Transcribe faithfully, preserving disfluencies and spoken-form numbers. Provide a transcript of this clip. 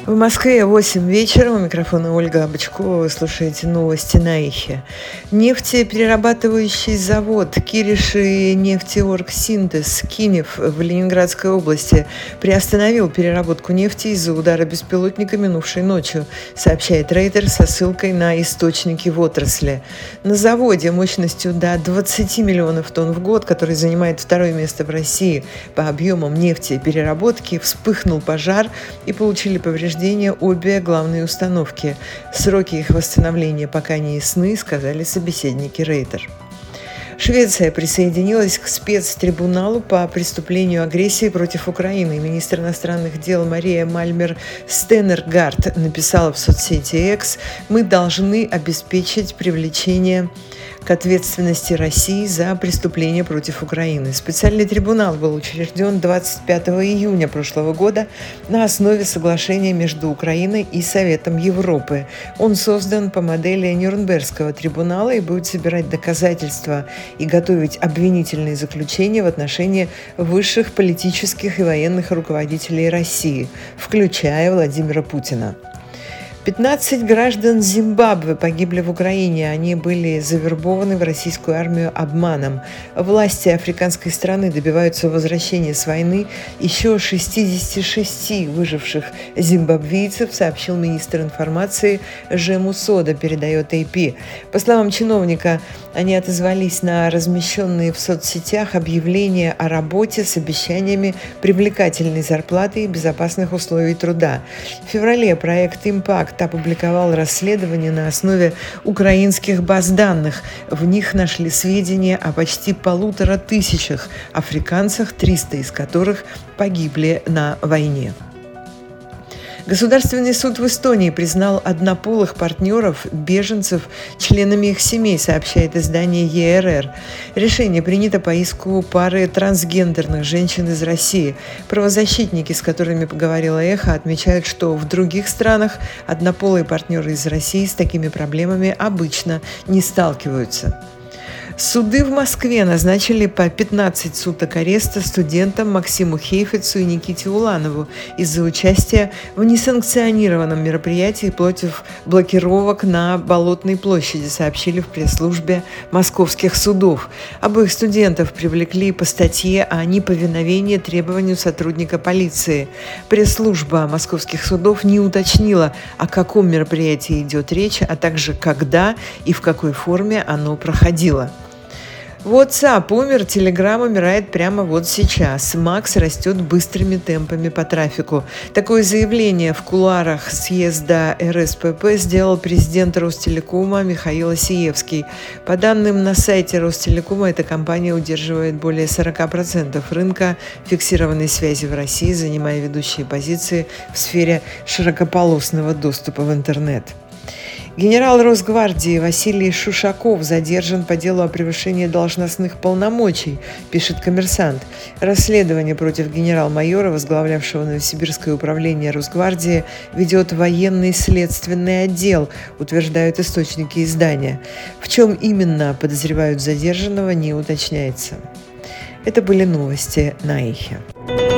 В Москве восемь вечера. У микрофона Ольга Бычкова. Вы слушаете новости на Эхе. Нефтеперерабатывающий завод Кириши нефтеоргсинтез Кинев в Ленинградской области приостановил переработку нефти из-за удара беспилотника минувшей ночью, сообщает Рейтер со ссылкой на источники в отрасли. На заводе мощностью до двадцати миллионов тонн в год, который занимает второе место в России по объемам нефтепереработки, вспыхнул пожар и получили повреждения обе главные установки. Сроки их восстановления пока не ясны, сказали собеседники Рейтер. Швеция присоединилась к спецтрибуналу по преступлению агрессии против Украины. Министр иностранных дел Мария Мальмер Стеннергард написала в соцсети X: «Мы должны обеспечить привлечение к ответственности России за преступления против Украины». Специальный трибунал был учрежден двадцать пятого июня прошлого года на основе соглашения между Украиной и Советом Европы. Он создан по модели Нюрнбергского трибунала и будет собирать доказательства и готовить обвинительные заключения в отношении высших политических и военных руководителей России, включая Владимира Путина. пятнадцать граждан Зимбабве погибли в Украине. Они были завербованы в российскую армию обманом. Власти африканской страны добиваются возвращения с войны еще шестидесяти шести выживших зимбабвийцев, сообщил министр информации Жему Сода, передает эй пи. По словам чиновника, они отозвались на размещенные в соцсетях объявления о работе с обещаниями привлекательной зарплаты и безопасных условий труда. В феврале проект «Импакт» опубликовал расследование на основе украинских баз данных. В них нашли сведения о почти полутора тысячах африканцах, триста из которых погибли на войне. Государственный суд в Эстонии признал однополых партнеров беженцев членами их семей, сообщает издание е эр эр. Решение принято по иску пары трансгендерных женщин из России. Правозащитники, с которыми поговорила Эхо, отмечают, что в других странах однополые партнеры из России с такими проблемами обычно не сталкиваются. Суды в Москве назначили по пятнадцать суток ареста студентам Максиму Хейфицу и Никите Уланову из-за участия в несанкционированном мероприятии против блокировок на Болотной площади, сообщили в пресс-службе московских судов. Обоих студентов привлекли по статье о неповиновении требованию сотрудника полиции. Пресс-служба московских судов не уточнила, о каком мероприятии идет речь, а также когда и в какой форме оно проходило. WhatsApp умер, Telegram умирает прямо вот сейчас. Макс растет быстрыми темпами по трафику. Такое заявление в кулуарах съезда эр эс пэ пэ сделал президент Ростелекома Михаил Осиевский. По данным на сайте Ростелекома, эта компания удерживает более сорока процентов рынка фиксированной связи в России, занимая ведущие позиции в сфере широкополосного доступа в интернет. Генерал Росгвардии Василий Шушаков задержан по делу о превышении должностных полномочий, пишет «Коммерсант». Расследование против генерал-майора, возглавлявшего Новосибирское управление Росгвардии, ведет военный следственный отдел, утверждают источники издания. В чем именно подозревают задержанного, не уточняется. Это были новости на Эхе.